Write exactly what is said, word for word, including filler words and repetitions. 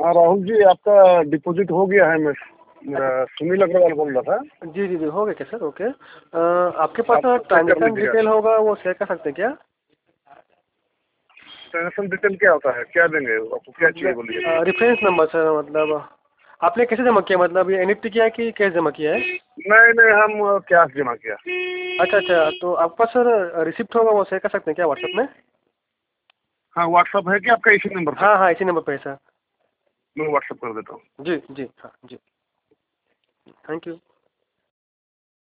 हाँ राहुल जी, आपका डिपॉजिट हो गया है। मैं मेरा सुनील अग्रवाल बोल रहा था। जी जी जी हो गया क्या सर? ओके। अ, आपके पास आप चेक कर ट्रांजेक्शन लीजिएगा। डिटेल होगा, वो शेयर कर सकते हैं क्या? ट्रांजेक्शन डिटेल क्या होता है, क्या देंगे आपको, क्या चाहिए बोलिए। रेफरेंस नंबर सर, मतलब आपने कैसे जमा किया, मतलब ये एनईएफटी किया है कि कैश जमा किया है? नहीं नहीं, हम कैश जमा किया। अच्छा अच्छा, तो आपके पास सर रिसिप्ट होगा, वो शेयर कर सकते हैं क्या व्हाट्सएप में? हाँ, व्हाट्सअप है कि आपका इसी नंबर पे? हाँ हाँ, इसी नंबर पे है सर। मैं व्हाट्सअप कर देता हूँ। जी जी हाँ जी। Thank you.